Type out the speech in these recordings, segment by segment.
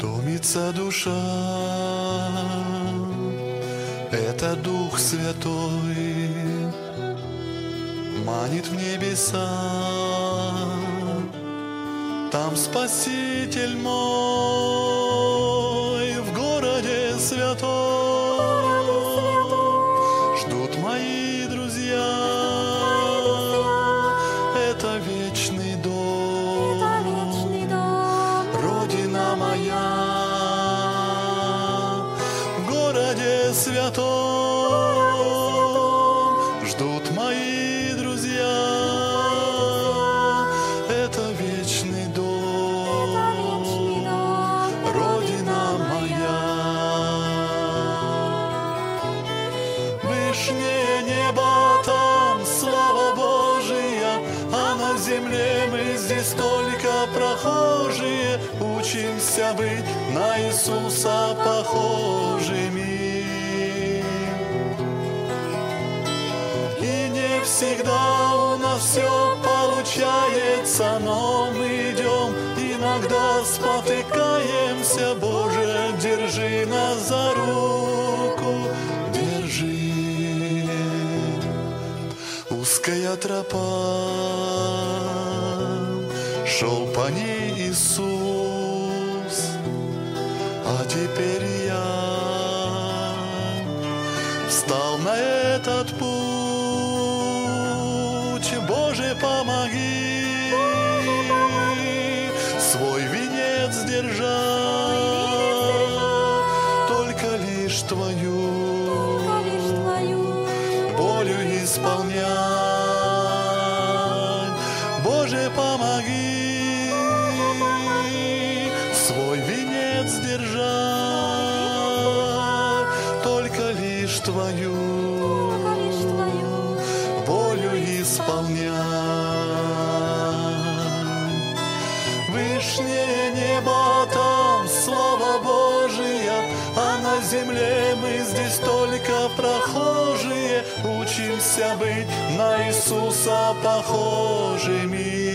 Томится душа, это Дух Святой манит в небеса. Там Спаситель мой в городе святом. Ждут мои друзья, это вечный дом, Родина моя в городе святом. Ждут мои друзья, это вечный дом, Родина моя. Вышнее небо, там слава Божия, а на земле мы здесь только прохожие. Учимся быть на Иисуса похожими. И не всегда у нас все получается, но мы идем, иногда спотыкаемся. Боже, держи нас за руку, держи. Узкая тропа, шел по ней Иисус, а теперь я встал на этот путь. Боже, помоги свой венец держать, только лишь Твою волю исполнять. Боже, помоги свой венец держать, только лишь Твою волю исполнять. Вышнее небо, там слава Божия, а на земле мы здесь только прохожие. Учимся быть на Иисуса похожими.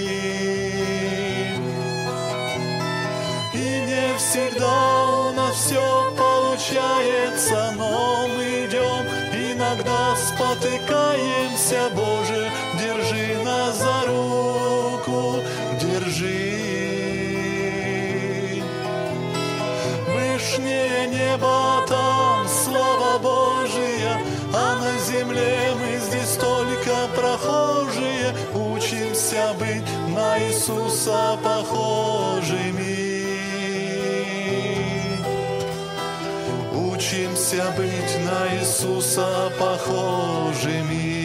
И не всегда у нас все получается, но мы идем, иногда спотыкаемся. Боже, держи нас за руку, держи. Вышнее небо, там слава Божия, а на земле мы здесь только прохожие. Учимся быть на Иисуса похожими. Учимся быть на Иисуса похожими.